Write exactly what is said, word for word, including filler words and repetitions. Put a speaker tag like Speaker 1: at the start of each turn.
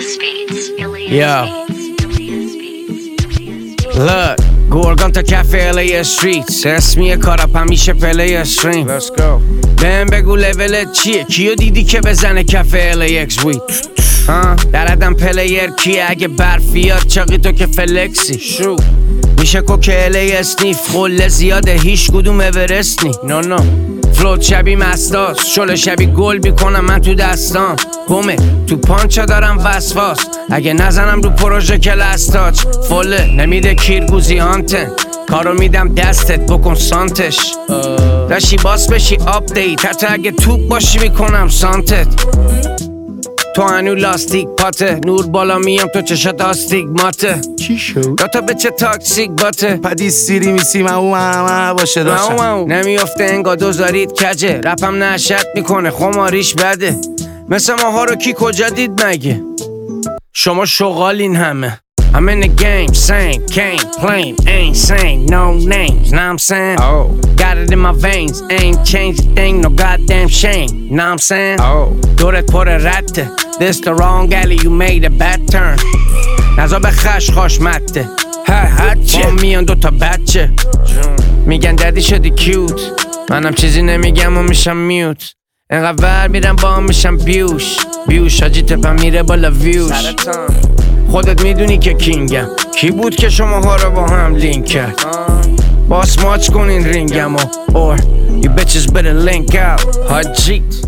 Speaker 1: Yo, look, گرگان تا کف الی استریت، اسمی کارم همیشه پلی استریم. Let's go. بهم بگو لولت چیه؟ کیو دیدی که بزنه کف الی اکس ویت؟ ها در عدم پلیر کیه؟ اگه برفیاد چاقی تو که فلکسی شو میشه کوک الی اسنیف، خله زیاده هیچ کدوم اورست نی. نو نو فلوت شبی مستاس، شل شبی گل بیکنم من تو دستام گمه، تو پانچا دارم وسواس، اگه نزنم رو پروژه که لستاچ فله نمیده کیرگوزی آنتن، کارو میدم دستت بکن سانتش داشی باس بشی آپدیت، حتی اگه توپ باشی میکنم سانتت. تو هنو لاستیک پاته، نور بالا میام تو چشات آستیگماته.
Speaker 2: چی شد؟
Speaker 1: داتا به چه تاکسیک باته،
Speaker 2: پدی سیری میسی من او همه باشه داشتم
Speaker 1: نمیافته انگا دوزارید کجه، رپم نشد میکنه خماریش بده، مثل ماها رو کی کجا دید مگه؟ شما شغالین همه. I'm in the game, same, can't claim, ain't saying no names, know I'm saying? Oh, got it in my veins, ain't changed a thing, no goddamn shame, know I'm saying? Oh, دورت پر رده, this the wrong alley, you made a bad turn. نزا به خش خوش مده, ها هچه میان دوتا بچه میگن دردی شدی کیوت، منم چیزی نمیگم و میشم میوت، انقدر ور میرم با هم میشم بیوش بیوش، حاجی تپم میره بالا ویوش. خودت میدونی که کینگم، کی بود که شماها رو با هم لینک کرد؟ باس ماچ کنین رینگم و or you bitches better link out. حاجی